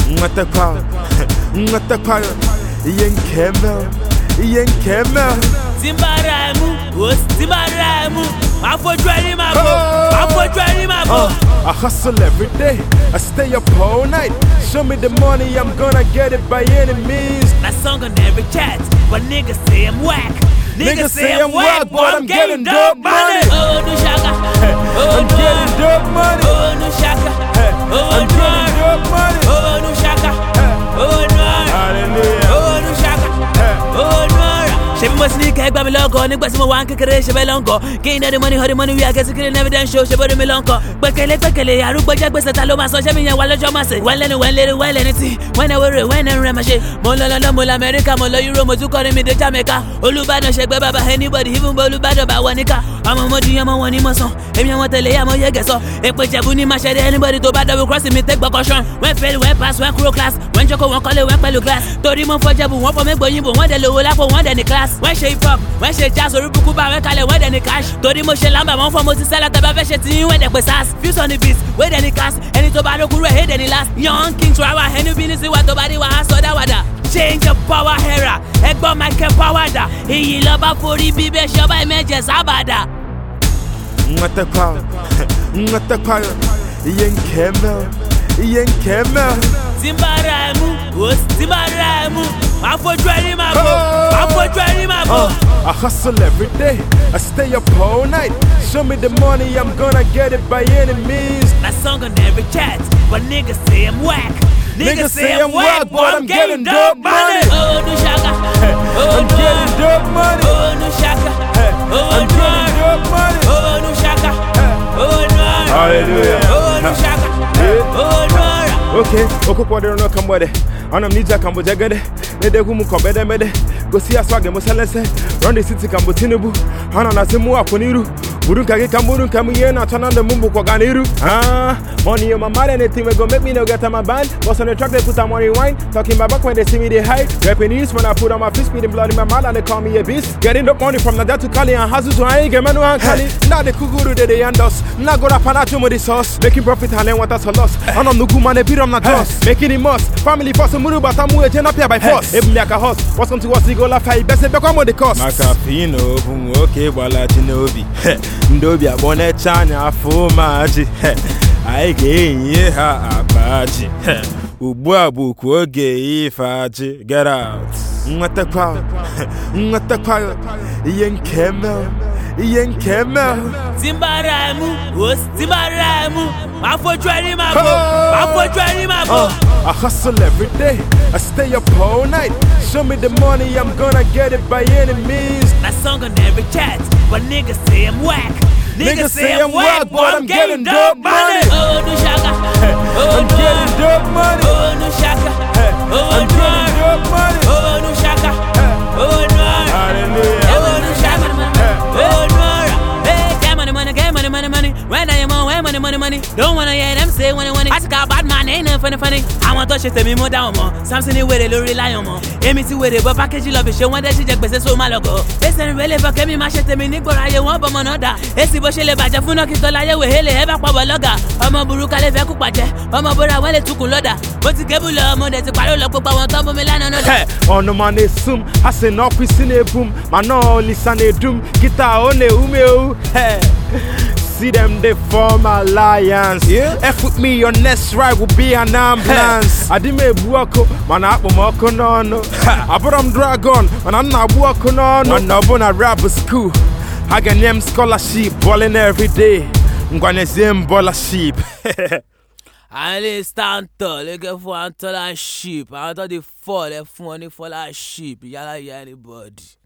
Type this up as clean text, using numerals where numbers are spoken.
Ngata Ian Kemel Timbaramu, Timbaramu, I hustle every day, I stay up all night. Show me the money, I'm gonna get it by any means. That song on every chat, but niggas say I'm whack. Niggas say I'm whack, but I'm getting dope money. Oh, no shaka. I'm getting dope money. Oh, no shaka. I'm getting dope money. Oh, no shaka. Oh, no. Hallelujah. Oh, no shaka. Oh, no. She must sneak egg by me logo, niggas mo one kick she belongo. Gain the money, we are getting killing evidence show, she body me longo. But Kele, I look back with the Taloma, so she mean while I say, well, anything, when I remache, Mola America, Mola Euro, Mozu calling me the Jamaica, Olubano, Shake Baba, anybody, even Bolubado, Bawanika. I'm a Modi, I'm a one muscle, and you want to lay a Moyegaso, and put Jabuni Machete, anybody to battle crossing me, take back caution. When fail, when pass, when crew class, when Joko won't call it, when Pelu class, Torimo for Jabu, one for me, but you want the low lap for one in the class. When she pop, when she jazz or buku ba when kale when the cash. Tori mo she lamba one for mo ti sell at the baby she tin when the pesas. Fuse on the beats, where the cash. Any to bado kuru head any last. Young king trawa, any business what to body wa so da wada. Change of power era, egbo Michael power da. Iyi loba fori bibe shoba imeje sabada. Ngata Ian Kemel Timbaramu, I hustle every day, I stay up all night. Show me the money, I'm gonna get it by any means. That song on every chat, but niggas say I'm whack. Niggas say I'm whack, but I'm getting dope money. Oh, no shaka. I'm getting dope money. Oh, no shaka. I'm getting dope money. Oh, no shaka. Oh, no. Hallelujah. Oh, no shaka. Oh, no. Okay, Okokwadero no kambode. Anam nija kamboja gede. Nede humu kombede mede. Go see a swag mo selese. Run the city kambo tinubu. Hana na simu akoniru. Burun kage kamburun kamu yena turn the mumbu kwa ganiru. Money on my mind, anything we go make me no get on my band. What's on the track they put on rewind. Talking my back when they see me they hide. Rapping east when I put on my fist, speeding blood in my mouth and they call me a beast. Getting up money from Naja to Cali and Hazu to Aige Manu and Cali. Now the kuguru they end us. Now go rap and I with the sauce. Making profit and then what that's a loss. And I'm no good man, they beat on the toss. Making it must. Family for some muru, but I'm with a here by force. Even like a horse. What's come to us, go laugh high. Best become what the cost. Macafino, okay, while I Nobi. Ndobi, a bonnet china for magic. I gain ye ha abaji. Ubuabu kwoge ifaji. Get out. Ngata Ian Kemel. Timbaramu, I hustle every day, I stay up all night. Show me the money, I'm gonna get it by any means. That song on every chat, but niggas say I'm whack. Niggas say I'm whack, but I'm getting dope money. Oh, no shaka. I'm getting dope money. Oh, no shaka. I'm getting dope money. Oh, no shaka. Oh, no. Hallelujah. Oh, no shaka. Oh, no. Hey, get money. When I am on, money. Don't wanna hear them say when I talk about my name, funny. I want to shit me more down more. Something where they rely on more. Amy where they package love it. She want that she just business so my logo. Listen, really fuck me, my shit me, Nick, but I want but another. Esi bo shele baja funa kitola ye we hele eba kwa bologa. Omo buruka le fe ku paje. Omo bora wale tukun loda. Bo ti kebulo mo de ti paro lo popa won to bo mi lana no da. Ono man e sum, ase no kwisi na boom. Man no listen e dum. Guitar on e ume o. See them, they form alliance. Yeah. F with me, your next ride will be an ambulance. I did me buako, man I put more no. I put on dragon, man I'm not buako no. Man I born a rap school. I get them scholarship, balling every day. I'm gonna same baller sheep. I stand tall, look for another sheep. I thought they fall, they funny for that sheep. Yalla anybody.